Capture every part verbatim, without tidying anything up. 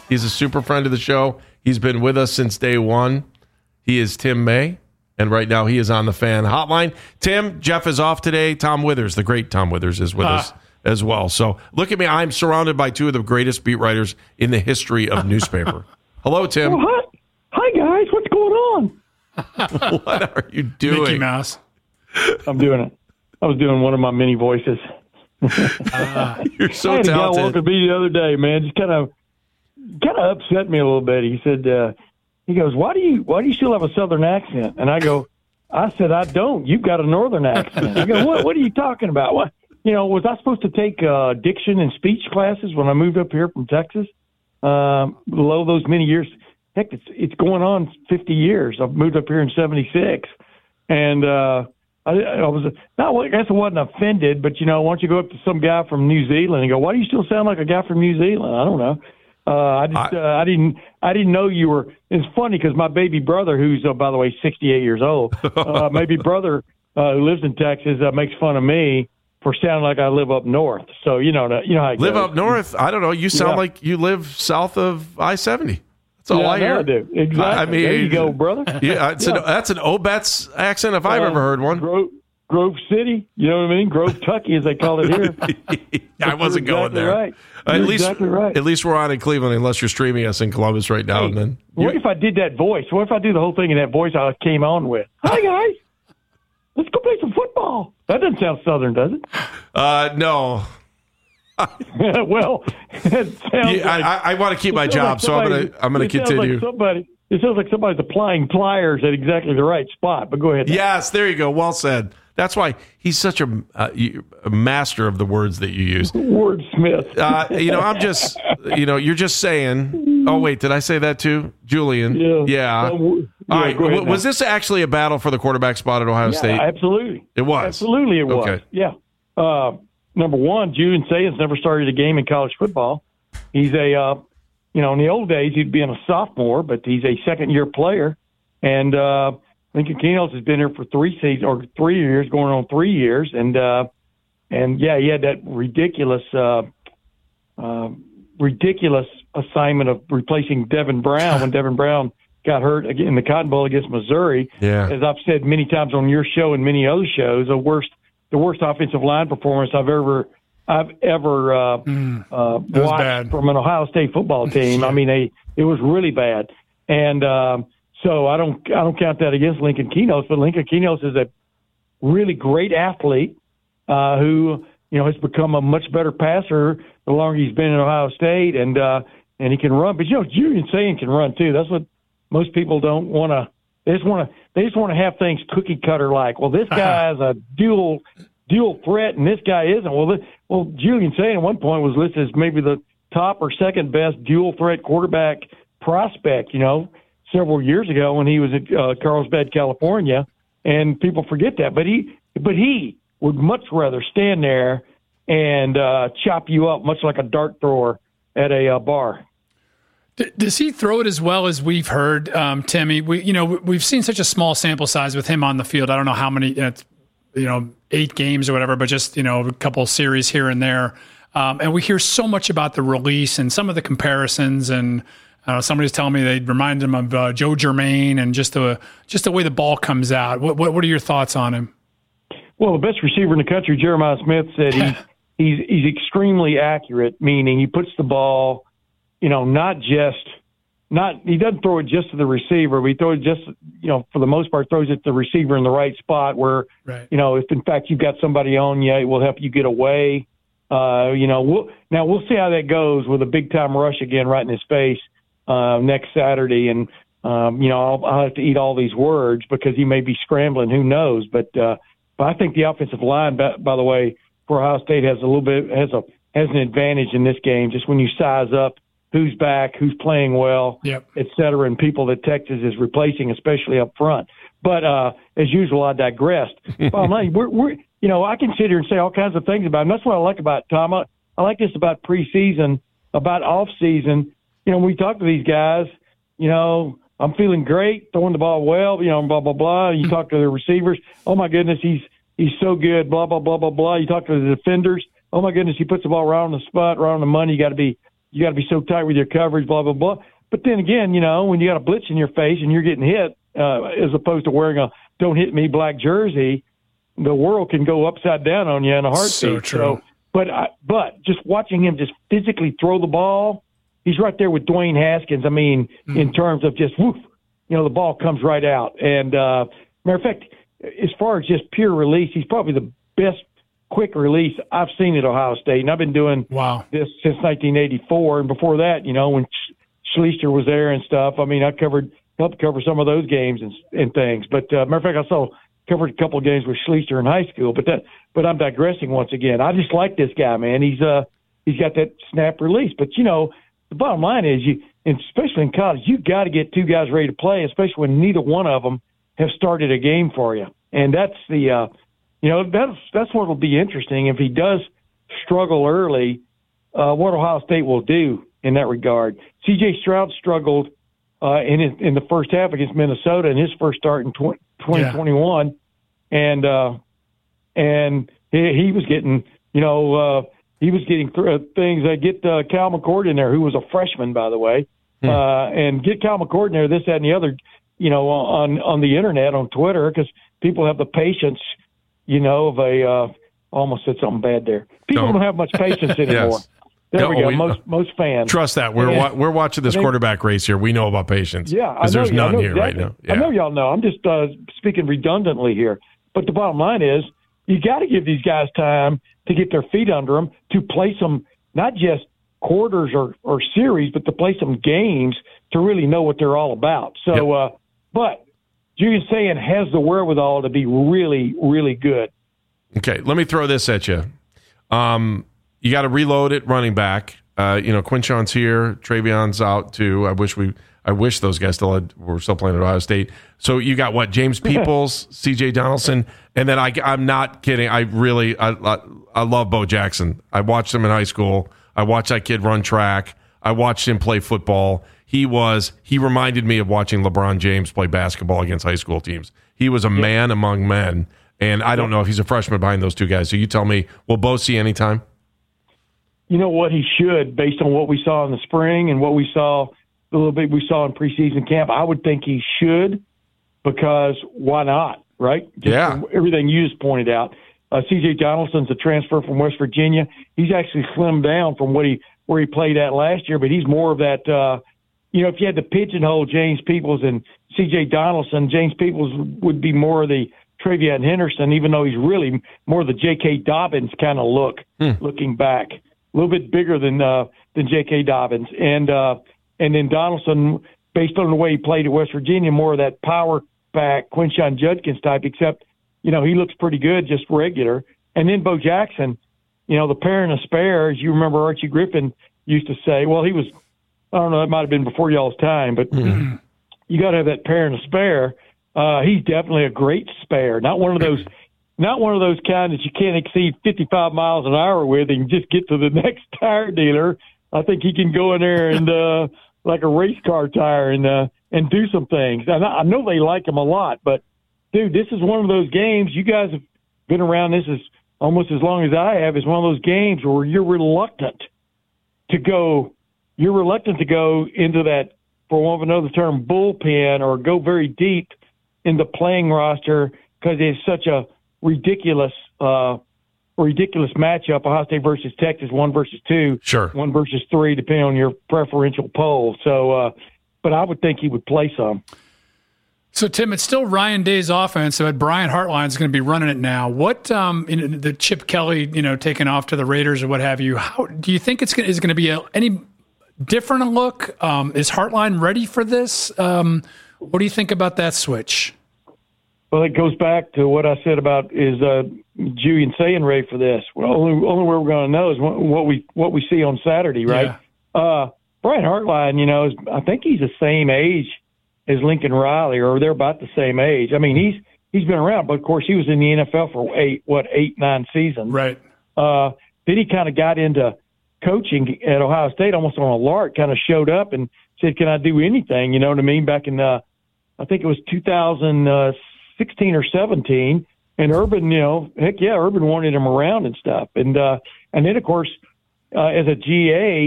He's a super friend of the show. He's been with us since day one. He is Tim May, and right now he is on the Fan Hotline. Tim, Jeff is off today. Tom Withers, the great Tom Withers, is with uh. us as well. So look at me. I'm surrounded by two of the greatest beat writers in the history of newspaper. Hello, Tim. Oh, hi. hi, guys. What's going on? What are you doing? Mickey Mouse. I'm doing it. I was doing one of my many voices. uh, You're so I had talented. a guy walk with me the other day, man. Just kind of, kind of upset me a little bit. He said, uh, he goes, "Why do you, why do you still have a Southern accent?" And I go, "I said I don't. You've got a Northern accent." He goes, "What? What are you talking about? What? You know, was I supposed to take uh, diction and speech classes when I moved up here from Texas? Um, below those many years, heck, it's it's going on fifty years. I've moved up here in seventy-six, and." uh I, I was not. I guess I wasn't offended, but you know, why don't you go up to some guy from New Zealand and go, "Why do you still sound like a guy from New Zealand?" I don't know. Uh, I just, I, uh, I didn't, I didn't know you were. It's funny because my baby brother, who's uh, by the way sixty-eight years old, uh, my baby brother uh, who lives in Texas, uh, makes fun of me for sounding like I live up north. So you know, you know how it live goes. Up north. I don't know. You sound Yeah. like you live south of I seventy. That's all yeah, I hear. I do. Exactly. I mean, there you go, brother. Yeah, it's yeah. An, that's an Obetz accent if I've Uh, ever heard one. Grove, Grove City, you know what I mean? Grove Tucky, as they call it here. I wasn't You're going exactly there. Right. At You're least, exactly right. at least we're on in Cleveland, unless you're streaming us in Columbus right now. Hey, and then what you, if I did that voice? What if I do the whole thing in that voice I came on with? Hi, guys. Let's go play some football. That doesn't sound Southern, does it? uh, no. Well, it sounds Yeah, like, I, I want to keep my it job, sounds so like I'm somebody- gonna I'm gonna it sounds continue. Like somebody, it sounds like somebody's applying pliers at exactly the right spot. But go ahead. Yes, there you go. Well said. That's why he's such a, uh, you- a master of the words that you use. Wordsmith. Uh, you know, I'm just, you know, you're just saying. Oh wait, did I say that too, Julian? Yeah. Yeah. Um, yeah, All right. go ahead W- was now. this actually a battle for the quarterback spot at Ohio Yeah, State? absolutely. It was. Absolutely, it was. Okay. Yeah. Uh, number one, Julian Sayans never started a game in college football. He's a, uh, you know, in the old days he'd been a sophomore, but he's a second-year player, and uh, Lincoln Keno's has been here for three seasons or three years, going on three years, and uh, and yeah, he had that ridiculous, uh, uh, ridiculous assignment of replacing Devin Brown when Devin Brown got hurt in the Cotton Bowl against Missouri. Yeah. As I've said many times on your show and many other shows, the worst, the worst offensive line performance I've ever, I've ever uh, Mm, uh, was watched bad. from an Ohio State football team. I mean, they, it was really bad, and um, so I don't, I don't count that against Lincoln Keno's, but Lincoln Keno's is a really great athlete uh, who, you know, has become a much better passer the longer he's been in Ohio State, and uh, and he can run. But you know, Julian Saying can run too. That's what most people don't want to. They just want to. They just want to have things cookie cutter like. Well, this guy has a dual dual threat, and this guy isn't. Well, this, well, Julian Saying at one point was listed as maybe the top or second best dual threat quarterback prospect. You know, several years ago when he was at uh, Carlsbad, California, and people forget that. But he, but he would much rather stand there and uh, chop you up, much like a dart thrower at a uh, bar. D- Does he throw it as well as we've heard, um, Timmy? We, you know, we've seen such a small sample size with him on the field. I don't know how many, you know, you know, eight games or whatever, but just, you know, a couple series here and there. Um, and we hear so much about the release and some of the comparisons. And uh, somebody's telling me they remind him of uh, Joe Germain and just the just the way the ball comes out. What, what what are your thoughts on him? Well, the best receiver in the country, Jeremiah Smith, said he, he's he's extremely accurate, meaning he puts the ball, you know, not just not he doesn't throw it just to the receiver, but he throws it just, you know, for the most part, throws it to the receiver in the right spot where, Right. you know, if in fact you've got somebody on you, it will help you get away. Uh, you know, we'll, now we'll see how that goes with a big time rush again right in his face uh, next Saturday, and um, you know, I'll, I'll have to eat all these words because he may be scrambling. Who knows? But uh, but I think the offensive line, by, by the way, for Ohio State has a little bit has a has an advantage in this game. Just when you size up who's back, who's playing well, Yep. et cetera, and people that Texas is replacing, especially up front. But uh, as usual, I digressed. Bottom line, we're, we're, you know, I can sit here and say all kinds of things about him. That's what I like about Tom. I, I like this about preseason, about off season. You know, when we talk to these guys, you know, I'm feeling great, throwing the ball well, you know, blah, blah, blah. You talk to the receivers, oh, my goodness, he's he's so good, blah, blah, blah, blah, blah. You talk to the defenders, oh, my goodness, he puts the ball right on the spot, right on the money. You got to be you got to be so tight with your coverage, blah, blah, blah. But then again, you know, when you got a blitz in your face and you're getting hit, uh, as opposed to wearing a "don't hit me" black jersey, the world can go upside down on you in a heartbeat. So true. So, but I, but just watching him just physically throw the ball, he's right there with Dwayne Haskins. I mean, mm. in terms of just woof, you know, the ball comes right out. And uh, matter of fact, as far as just pure release, he's probably the best quick release I've seen at Ohio State. And I've been doing wow. this since nineteen eighty-four. And before that, you know, when Schleicher was there and stuff, I mean, I covered, helped cover some of those games and, and things. But uh, matter of fact, I saw covered a couple of games with Schleicher in high school. But that, but I'm digressing once again. I just like this guy, man. He's uh, he's got that snap release. But you know, the bottom line is, you, and especially in college, you got to get two guys ready to play, especially when neither one of them have started a game for you. And that's the, uh, you know, that's that's what will be interesting if he does struggle early. Uh, what Ohio State will do in that regard. C J Stroud struggled uh, in in the first half against Minnesota in his first start in twenty twenty-one, yeah. and uh, and he, he was getting, you know, uh, he was getting th- things. Uh, get uh, Cal McCord in there, who was a freshman, by the way, hmm. uh, and get Cal McCord in there. This, that, and the other, you know, on on the internet, on Twitter, because people have the patience, you know, of a. Uh, almost said something bad there. People no. don't have much patience anymore. yes. There no, we go. We, most most fans trust that we're wa- we're watching this quarterback race here. We know about patience. Yeah, because there's none here exactly. right now. Yeah. I know y'all know. I'm just uh, speaking redundantly here, but the bottom line is you got to give these guys time to get their feet under them, to play some not just quarters or, or series, but to play some games to really know what they're all about. So, yep. uh, but Julian Sayin has the wherewithal to be really, really good. Okay, let me throw this at you. Um, You got to reload it running back. Uh, you know, Quinshon's here. Travion's out too. I wish we, I wish those guys still had, were still playing at Ohio State. So you got what? James Peoples, C J Donaldson, and then I, I'm not kidding. I really, I, I, I love Bo Jackson. I watched him in high school. I watched that kid run track. I watched him play football. He was, he reminded me of watching LeBron James play basketball against high school teams. He was a man among men, and I don't know if he's a freshman behind those two guys. So you tell me, will Bo see any time? You know what, he should, based on what we saw in the spring and what we saw, the little bit we saw in preseason camp. I would think he should, because why not, right? Just yeah. everything you just pointed out. Uh, C J Donaldson's a transfer from West Virginia. He's actually slimmed down from what he where he played at last year, but he's more of that. Uh, you know, if you had to pigeonhole James Peoples and C J Donaldson, James Peoples would be more of the Travion Henderson, even though he's really more the J K. Dobbins kind of look, hmm. looking back. A little bit bigger than uh, than J K. Dobbins, and uh, and then Donaldson, based on the way he played at West Virginia, more of that power back Quinshon Judkins type. Except, you know, he looks pretty good, just regular. And then Bo Jackson, you know, the pair and a spare, as you remember Archie Griffin used to say. Well, he was, I don't know, it might have been before y'all's time, but mm-hmm. you got to have that pair and a spare. Uh, he's definitely a great spare, not one of those. Not one of those kind that you can't exceed fifty-five miles an hour with and just get to the next tire dealer. I think he can go in there and uh, like a race car tire and uh, and do some things. And I know they like him a lot, but dude, this is one of those games. You guys have been around this as almost as long as I have. It's one of those games where you're reluctant to go. You're reluctant to go into that, for want of another term, bullpen, or go very deep in the playing roster, because it's such a ridiculous, uh, ridiculous matchup. Ohio State versus Texas, one versus two, sure, one versus three, depending on your preferential poll. So, uh, but I would think he would play some. So, Tim, it's still Ryan Day's offense, but Brian Hartline is going to be running it now. What, um, you know, the Chip Kelly, you know, taking off to the Raiders or what have you? How do you think it's going is going to be a, any different a look? Um, is Hartline ready for this? Um, what do you think about that switch? Well, it goes back to what I said about is uh, Julian Sayin ready for this. Well, only only way we're going to know is what we what we see on Saturday, right? Yeah. Uh, Brian Hartline, you know, is, I think he's the same age as Lincoln Riley, or they're about the same age. I mean, he's he's been around, but of course he was in the N F L for eight, what, eight, nine seasons. Right. Uh, then he kind of got into coaching at Ohio State almost on a lark. Kind of showed up and said, "Can I do anything?" You know what I mean? Back in, uh, I think it was two thousand sixteen or seventeen, and Urban, you know, heck yeah, Urban wanted him around and stuff. And uh, and then of course, uh, as a G A,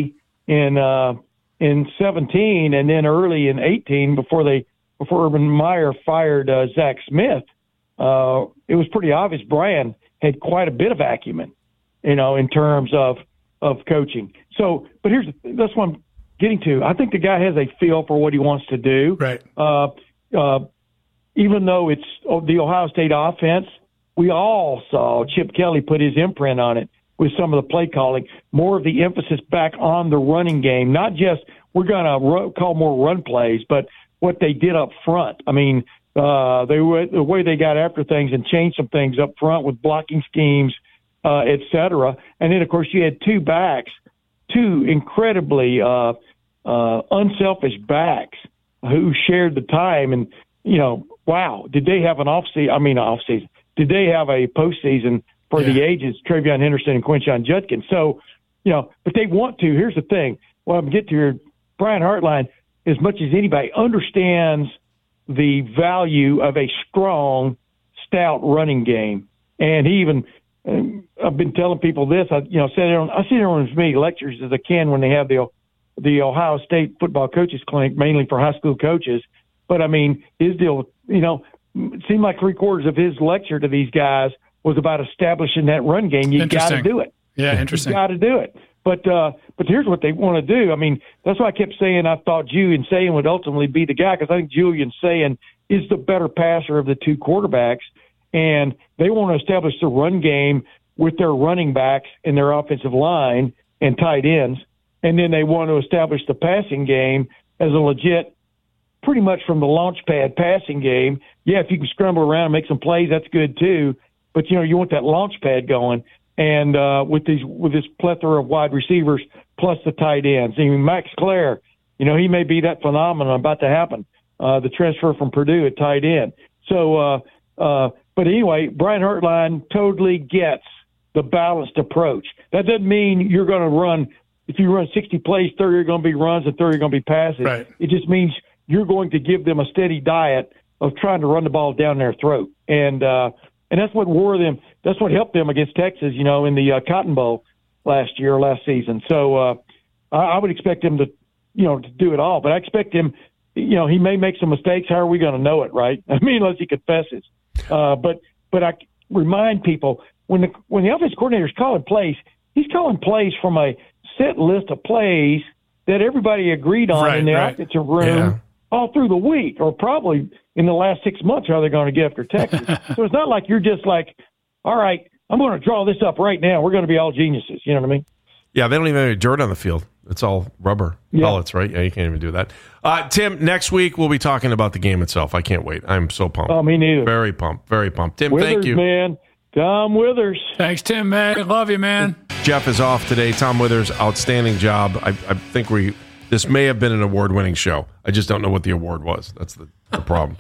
in uh, in seventeen, and then early in eighteen before they before Urban Meyer fired uh, Zach Smith. Uh, it was pretty obvious Brian had quite a bit of acumen, you know, in terms of of coaching. So, but here's that's what I'm getting to. I think the guy has a feel for what he wants to do. Right. Uh, uh, even though it's the Ohio State offense, we all saw Chip Kelly put his imprint on it with some of the play calling, more of the emphasis back on the running game, not just we're going to ru- call more run plays, but what they did up front. I mean, uh, they were, the way they got after things and changed some things up front with blocking schemes, uh, et cetera. And then, of course, you had two backs, two incredibly uh, uh, unselfish backs who shared the time. And, you know, wow, did they have an off-season? I mean, off-season. Did they have a postseason for yeah. the ages, Travion Henderson and Quinshon Judkins? So, you know, but they want to. Here's the thing. Well, I'm getting to here. Brian Hartline, as much as anybody, understands the value of a strong, stout running game. And he even, um, I've been telling people this, I, you know, sit there on, I sit there on as many lectures as I can when they have the, the Ohio State football coaches clinic, mainly for high school coaches. But I mean, his deal, you know, it seemed like three quarters of his lecture to these guys was about establishing that run game. You got to do it. Yeah, interesting. You got to do it. But uh, but here's what they want to do. I mean, that's why I kept saying I thought Julian Sayin would ultimately be the guy, because I think Julian Sayin is the better passer of the two quarterbacks, and they want to establish the run game with their running backs and their offensive line and tight ends, and then they want to establish the passing game as a legit, pretty much from the launch pad passing game. Yeah, if you can scramble around and make some plays, that's good too. But, you know, you want that launch pad going. And uh, with these with this plethora of wide receivers plus the tight ends. I mean, Max Clare, you know, he may be that phenomenon about to happen, uh, the transfer from Purdue at tight end. So, uh, uh, but anyway, Brian Hartline totally gets the balanced approach. That doesn't mean you're going to run, if you run sixty plays, thirty are going to be runs and thirty are going to be passes. Right. It just means you're going to give them a steady diet of trying to run the ball down their throat. And, uh, And that's what wore them. That's what helped them against Texas, you know, in the uh, Cotton Bowl last year, last season. So uh, I, I would expect him to, you know, to do it all. But I expect him, you know, he may make some mistakes. How are we going to know it, right? I mean, unless he confesses. Uh, but but I remind people when the when the offensive coordinator is calling plays, he's calling plays from a set list of plays that everybody agreed on right, in the right. offensive room. Yeah. All through the week, or probably in the last six months, how they're going to get after Texas. So it's not like you're just like, all right, I'm going to draw this up right now. We're going to be all geniuses. You know what I mean? Yeah, they don't even have any dirt on the field. It's all rubber yeah. pellets, right? Yeah, you can't even do that. Uh, Tim, next week we'll be talking about the game itself. I can't wait. I'm so pumped. Oh, me neither. Very pumped. Very pumped. Tim, Withers, thank you. man. Tom Withers. Thanks, Tim, man. Love you, man. Jeff is off today. Tom Withers, outstanding job. I, I think we... This may have been an award-winning show. I just don't know what the award was. That's the, the problem.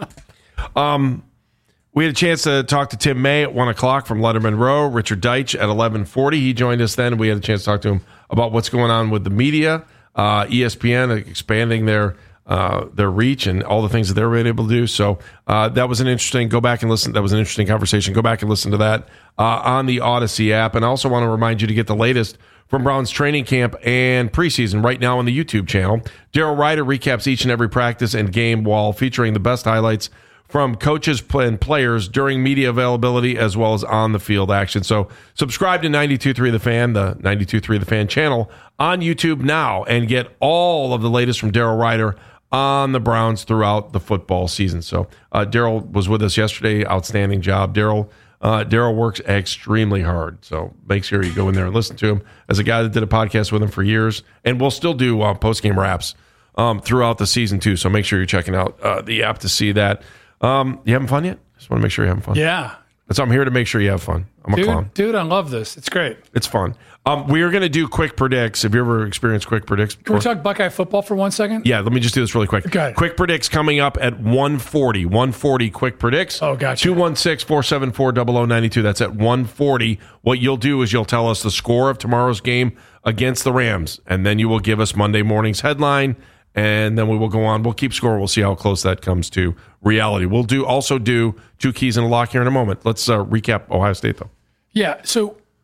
um, we had a chance to talk to Tim May at one o'clock from Letterman Row. Richard Deitch at eleven forty. He joined us then. We had a chance to talk to him about what's going on with the media, uh, E S P N expanding their uh, their reach and all the things that they're able to do. So uh, that was an interesting. Go back and listen. That was an interesting conversation. Go back and listen to that uh, on the Odyssey app. And I also want to remind you to get the latest from Browns training camp and preseason right now on the YouTube channel. Daryl Ryder recaps each and every practice and game while featuring the best highlights from coaches and players during media availability as well as on the field action. So subscribe to ninety-two point three The Fan, the ninety-two point three The Fan channel on YouTube now, and get all of the latest from Daryl Ryder on the Browns throughout the football season. So uh, Daryl was with us yesterday. Outstanding job. Daryl Uh, Daryl works extremely hard, so make sure you go in there and listen to him. As a guy that did a podcast with him for years, and we'll still do uh, post-game wraps um, throughout the season, too, so make sure you're checking out uh, the app to see that. Um, you having fun yet? Just want to make sure you're having fun. Yeah. So I'm here to make sure you have fun. I'm a dude, clown. Dude, I love this. It's great. It's fun. Um, we are going to do quick predicts. Have you ever experienced quick predicts before? Can we talk Buckeye football for one second? Yeah, let me just do this really quick. Okay. Quick predicts coming up at one forty. one forty quick predicts. Oh, gotcha. two one six, four seven four, zero zero nine two. That's at one forty. What you'll do is you'll tell us the score of tomorrow's game against the Rams, and then you will give us Monday morning's headline, and then we will go on. We'll keep score. We'll see how close that comes to reality. We'll do also do two keys and a lock here in a moment. Let's uh, recap Ohio State, though. Yeah, so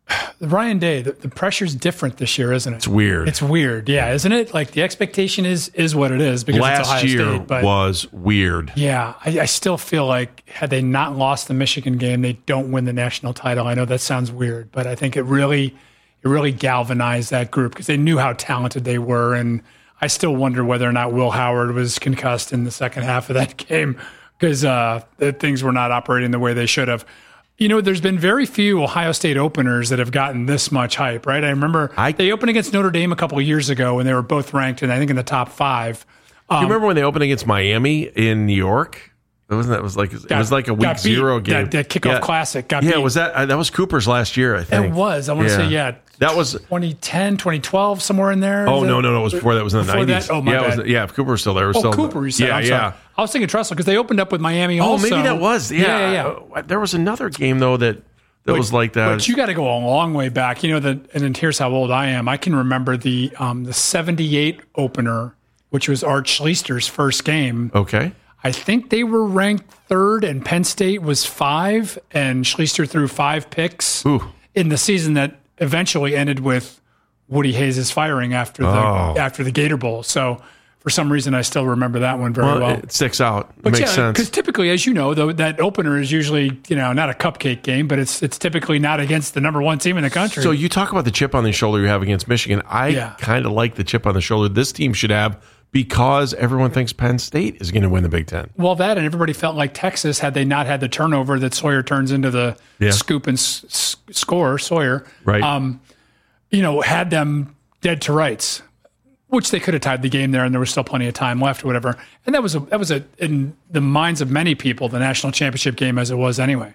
Ryan Day, the, the pressure's different this year, isn't it? It's weird. It's weird, yeah, isn't it? Like the expectation is is what it is because last it's Ohio year State, but was weird. Yeah, I, I still feel like had they not lost the Michigan game, they don't win the national title. I know that sounds weird, but I think it really it really galvanized that group because they knew how talented they were, and I still wonder whether or not Will Howard was concussed in the second half of that game because uh, things were not operating the way they should have. You know, there's been very few Ohio State openers that have gotten this much hype, right? I remember I, they opened against Notre Dame a couple of years ago when they were both ranked, and I think in the top five. Um, do you remember when they opened against Miami in New York? It wasn't that it was like it got, was like a week zero beat. game. That, that kickoff yeah. classic got yeah, beat. was that uh, that was Cooper's last year? I think it was. I want to yeah. say yeah. That was twenty ten, twenty twelve, somewhere in there. Oh no, no, no! It was before that. It was in the before nineties. That? Oh my yeah, bad. It was, yeah, if Cooper was still there. It was Oh, still, Cooper, you said. Yeah, I'm yeah. sorry. I was thinking Tressel because they opened up with Miami. Oh, also. maybe that was. Yeah, yeah, yeah. yeah. Uh, there was another game though that that but, was like that. But you got to go a long way back. You know that, and then here's how old I am. I can remember the um, the seventy-eight opener, which was Art Schleister's first game. Okay. I think they were ranked third, and Penn State was five, and Schleister threw five picks Ooh. in the season that eventually ended with Woody Hayes' firing after the Oh. after the Gator Bowl. So for some reason, I still remember that one very Well, well. it sticks out. It But makes yeah, sense. because typically, as you know, though, that opener is usually you know not a cupcake game, but it's it's typically not against the number one team in the country. So you talk about the chip on the shoulder you have against Michigan. I Yeah. kind of like the chip on the shoulder this team should have because everyone thinks Penn State is going to win the Big Ten. Well, that and everybody felt like Texas had they not had the turnover that Sawyer turns into the Yeah. scoop and s- s- score Sawyer, Right. Um, you know, had them dead to rights, which they could have tied the game there, and there was still plenty of time left or whatever. And that was a, that was a in the minds of many people the national championship game as it was anyway.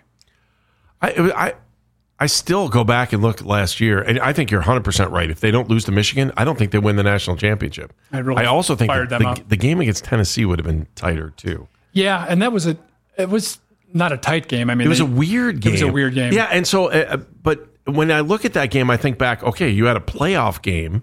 I, I I still go back and look at last year, and I think you're one hundred percent right. If they don't lose to Michigan, I don't think they win the national championship. I really I also think fired that them the, up. the game against Tennessee would have been tighter too. Yeah, and that was a it was not a tight game. I mean, It was they- a weird game. It was a weird game. Yeah, and so, uh, but when I look at that game, I think back, okay, you had a playoff game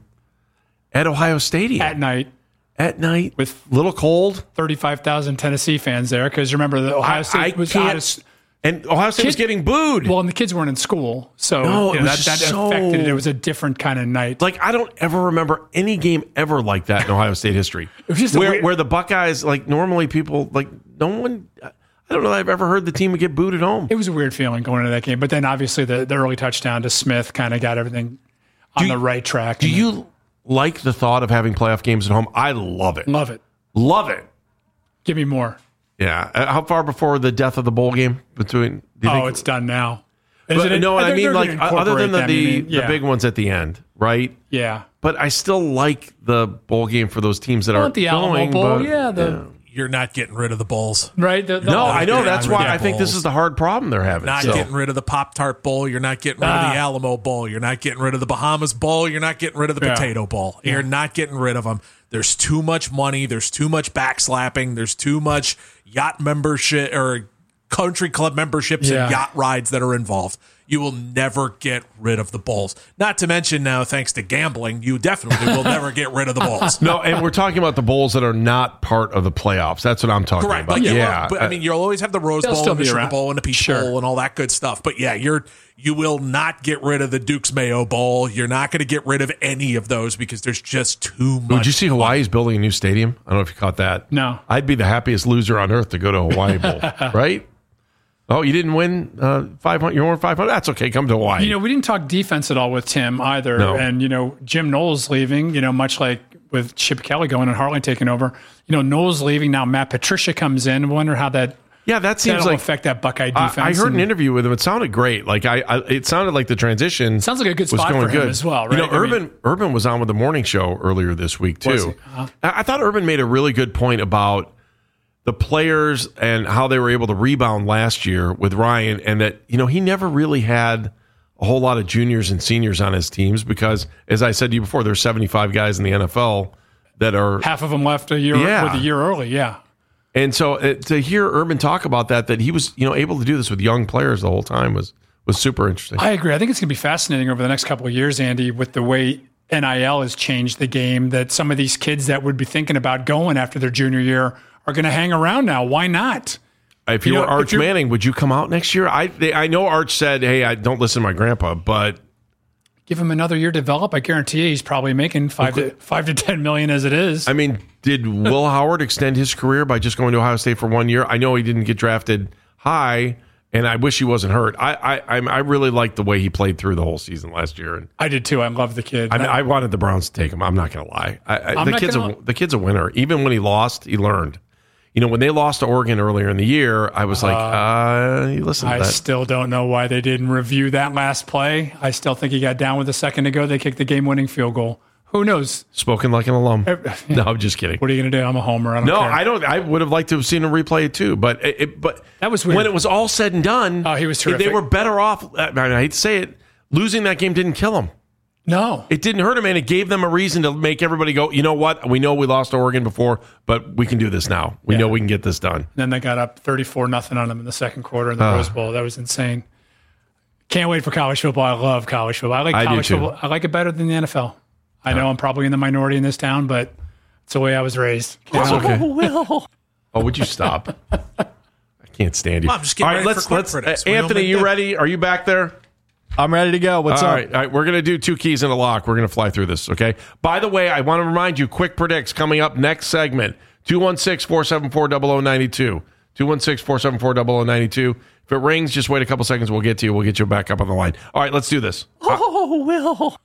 at Ohio Stadium at night at night with little cold, thirty-five thousand Tennessee fans there because remember the Ohio I- State I was can't- out of, and Ohio State was Kid- getting booed. well, and the kids weren't in school, so No, you it know, was that, that so- affected it. It was a different kind of night. Like I don't ever remember any game ever like that in Ohio State history. It was just a where weird- where the Buckeyes, like normally people like no one. I don't know that I've ever heard the team would get booed at home. It was a weird feeling going into that game, but then obviously the, the early touchdown to Smith kind of got everything on Do the you- right track. Do you like the thought of having playoff games at home? I love it. love it? Love it. Give me more. Yeah. Uh, How far before the death of the bowl game between? Do you Oh, think, it's done now. Is But, it- no, they're- I mean they're like gonna other than the incorporate them, the, you mean? the Yeah. big ones at the end, right? Yeah. But I still like the bowl game for those teams that I are want the Alamo going, Bowl. but- Yeah, the You're not getting rid of the bowls. right. The, the No, oh, I know. getting That's rid why of I think this bowls. is the hard problem they're having. Not So- getting rid of the Pop-Tart Bowl. You're not getting rid Ah. of the Alamo Bowl. You're not getting rid of the Bahamas Bowl. You're not getting rid of the Yeah. Potato Bowl. You're not getting rid of them. There's too much money. There's too much backslapping. There's too much yacht membership or country club memberships Yeah. and yacht rides that are involved. You will never get rid of the bowls. Not to mention now, thanks to gambling, you definitely will never get rid of the bowls. No, and we're talking about the bowls that are not part of the playoffs. That's what I'm talking Correct. about. Like, yeah, But I mean, you'll always have the Rose They'll Bowl still and the be Sugar around. Bowl and the Peach Sure. Bowl and all that good stuff. But yeah, you're you will not get rid of the Duke's Mayo Bowl. You're not going to get rid of any of those because there's just too much. Would you see Hawaii's building a new stadium? I don't know if you caught that. No. I'd be the happiest loser on earth to go to a Hawaii Bowl, right? Oh, you didn't win uh, five hundred. You won five hundred. That's okay. Come to Hawaii. You know, we didn't talk defense at all with Tim either. No. And, you know, Jim Knowles leaving, you know, much like with Chip Kelly going and Hartline taking over. You know, Knowles leaving. Now Matt Patricia comes in. Wonder how that, yeah, that seems that'll like affect that Buckeye I, defense. I heard and an interview with him. It sounded great. Like I, I it sounded like the transition Sounds like a good was spot going for him good as well, You know, right? I mean- Urban Urban was on with the morning show earlier this week Was too. he? Uh-huh. I, I thought Urban made a really good point about the players and how they were able to rebound last year with Ryan, and that you know he never really had a whole lot of juniors and seniors on his teams because, as I said to you before, there's seventy-five guys in the N F L that are. half of them left a year Yeah. with a year early. Yeah. And so uh, to hear Urban talk about that, that he was you know able to do this with young players the whole time was was super interesting. I agree. I think it's going to be fascinating over the next couple of years, Andy, with the way N I L has changed the game, that some of these kids that would be thinking about going after their junior year are going to hang around now. Why not? If you, You were know, if Arch you're- Manning, would you come out next year? I they, I know Arch said, "Hey, I don't listen to my grandpa," but give him another year to develop. I guarantee you he's probably making five okay. to five to ten million as it is. I mean, did Will Howard extend his career by just going to Ohio State for one year? I know he didn't get drafted high, and I wish he wasn't hurt. I I I really liked the way he played through the whole season last year. And I did too. I love the kid. I, mean, I wanted the Browns to take him. I'm not going to lie. I, I, the kid's gonna... a, the kid's a winner. Even when he lost, he learned. You know, when they lost to Oregon earlier in the year, I was like, uh, uh listen to I that. still don't know why they didn't review that last play. I still think he got down with a second to go. They kicked the game-winning field goal. Who knows? Spoken like an alum. No, I'm just kidding. What are you going to do? I'm a homer. I don't no, care. I don't. I would have liked to have seen him replay it too. But it, it, but that was weird. When it was all said and done, oh, he was terrific. They were better off. I, mean, I hate to say it, losing that game didn't kill him. No. It didn't hurt him, and it gave them a reason to make everybody go, you know what? We know we lost to Oregon before, but we can do this now. We yeah. know we can get this done. And then they got up thirty-four nothing on them in the second quarter in the uh, Rose Bowl. That was insane. Can't wait for college football. I love college football. I like I college football. I like it better than the N F L. I know I'm probably in the minority in this town, but it's the way I was raised. That's okay. Will. Oh, would you stop? I can't stand you. Well, I'm just getting all right, ready let's, for let's, critics. uh, Anthony, you them. ready? Are you back there? I'm ready to go. What's all up? Right, all right, we're going to do two keys and a lock. We're going to fly through this, okay? By the way, I want to remind you, quick predicts coming up next segment, two one six, four seven four, zero zero nine two. two one six, four seven four, zero zero nine two. If it rings, just wait a couple seconds. We'll get to you. We'll get you back up on the line. All right, let's do this. Oh, Will.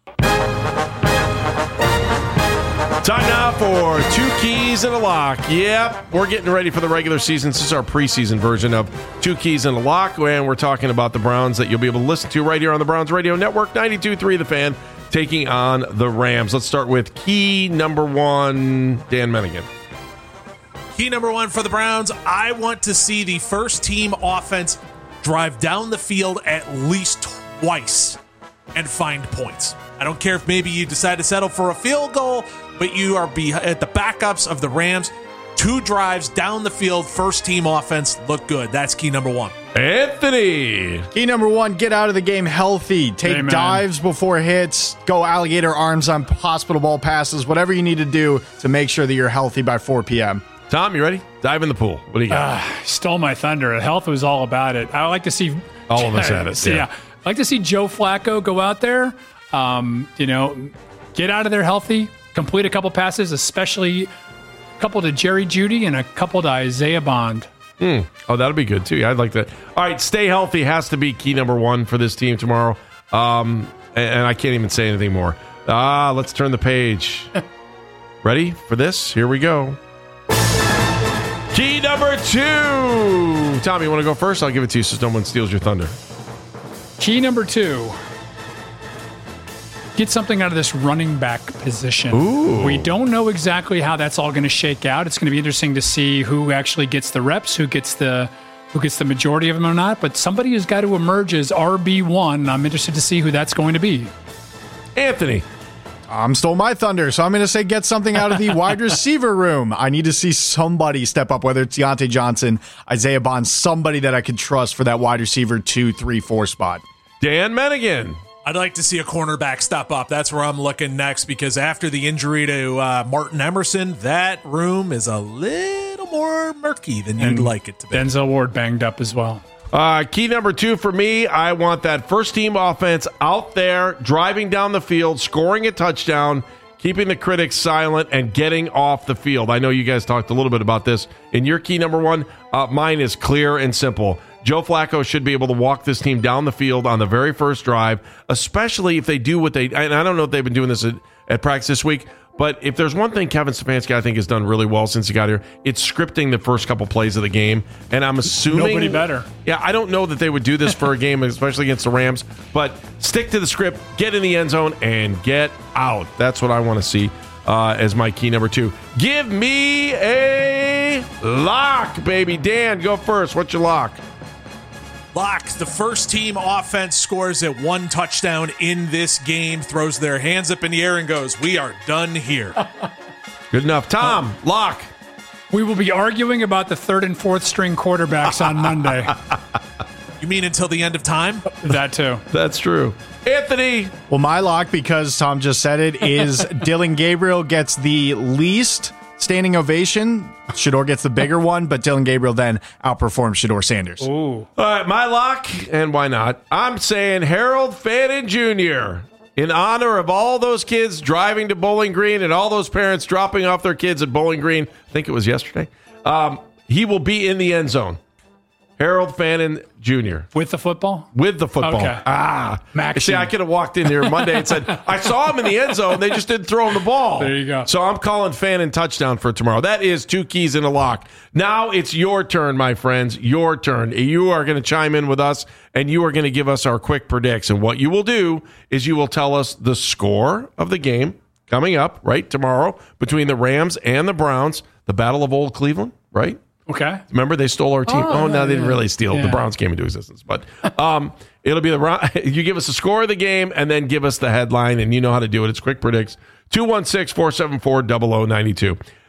Time now for two keys and a lock. Yep, we're getting ready for the regular season. This is our preseason version of two keys and a lock, and we're talking about the Browns that you'll be able to listen to right here on the Browns Radio Network, ninety-two point three The Fan, taking on the Rams. Let's start with key number one, Dan Menigan. Key number one for the Browns, I want to see the first team offense drive down the field at least twice and find points. I don't care if maybe you decide to settle for a field goal, but you are be at the backups of the Rams. Two drives down the field, first team offense, look good. That's key number one. Anthony. Key number one, get out of the game healthy. Take Amen. dives before hits. Go alligator arms on hospital ball passes. Whatever you need to do to make sure that you're healthy by four p.m. Tom, you ready? Dive in the pool. What do you got? Uh, stole my thunder. Health was all about it. I like to see... All of us had it, see, yeah. yeah. I like to see Joe Flacco go out there, um, you know, get out of there healthy, complete a couple passes, especially a couple to Jerry Jeudy and a couple to Isaiah Bond. Mm. Oh, that'll be good, too. Yeah, I'd like that. All right, stay healthy has to be key number one for this team tomorrow. Um, and, and I can't even say anything more. Ah, let's turn the page. Ready for this? Here we go. Key number two. Tom, you want to go first? I'll give it to you so no one steals your thunder. Key number two. Get something out of this running back position. Ooh. We don't know exactly how that's all going to shake out. It's going to be interesting to see who actually gets the reps, who gets the who gets the majority of them or not. But somebody has got to emerge as R B one. I'm interested to see who that's going to be. Anthony. I'm stole my thunder, so I'm going to say get something out of the wide receiver room. I need to see somebody step up, whether it's Deontay Johnson, Isaiah Bond, somebody that I could trust for that wide receiver two, three, four spot. Dan Menigan. I'd like to see a cornerback step up. That's where I'm looking next, because after the injury to uh, Martin Emerson, that room is a little more murky than you'd and like it to be. Denzel Ward banged up as well. Uh, key number two for me, I want that first team offense out there, driving down the field, scoring a touchdown, keeping the critics silent, and getting off the field. I know you guys talked a little bit about this. In your key number one, uh, mine is clear and simple. Joe Flacco should be able to walk this team down the field on the very first drive, especially if they do what they, and I don't know if they've been doing this at, at practice this week, but if there's one thing Kevin Stefanski, I think, has done really well since he got here, it's scripting the first couple plays of the game. And I'm assuming... Nobody better. Yeah, I don't know that they would do this for a game, especially against the Rams, but stick to the script, get in the end zone, and get out. That's what I want to see uh, as my key number two. Give me a lock, baby. Dan, go first. What's your lock? Lock, the first team offense scores at one touchdown in this game, throws their hands up in the air and goes, we are done here. Good enough. Tom, oh. lock. We will be arguing about the third and fourth string quarterbacks on Monday. You mean until the end of time? That too. That's true. Anthony. Well, my lock, because Tom just said it, is Dylan Gabriel gets the least standing ovation. Shedeur gets the bigger one, but Dylan Gabriel then outperforms Shedeur Sanders. Ooh. All right, my lock, and why not? I'm saying Harold Fannin Junior in honor of all those kids driving to Bowling Green and all those parents dropping off their kids at Bowling Green, I think it was yesterday, um, he will be in the end zone. Harold Fannin Junior With the football? With the football. Okay. Ah. Max See, I could have walked in here Monday and said, I saw him in the end zone. They just didn't throw him the ball. There you go. So I'm calling Fannin touchdown for tomorrow. That is two keys in a lock. Now it's your turn, my friends. Your turn. You are going to chime in with us, and you are going to give us our quick predicts. And what you will do is you will tell us the score of the game coming up, right, tomorrow between the Rams and the Browns, the Battle of Old Cleveland, right? Okay. Remember, they stole our team. Oh, Oh, no, they yeah. didn't really steal. Yeah. The Browns came into existence. But um, it'll be the you give us the score of the game and then give us the headline, and you know how to do it. It's Quick Predicts. two one six, four seven four, zero zero nine two.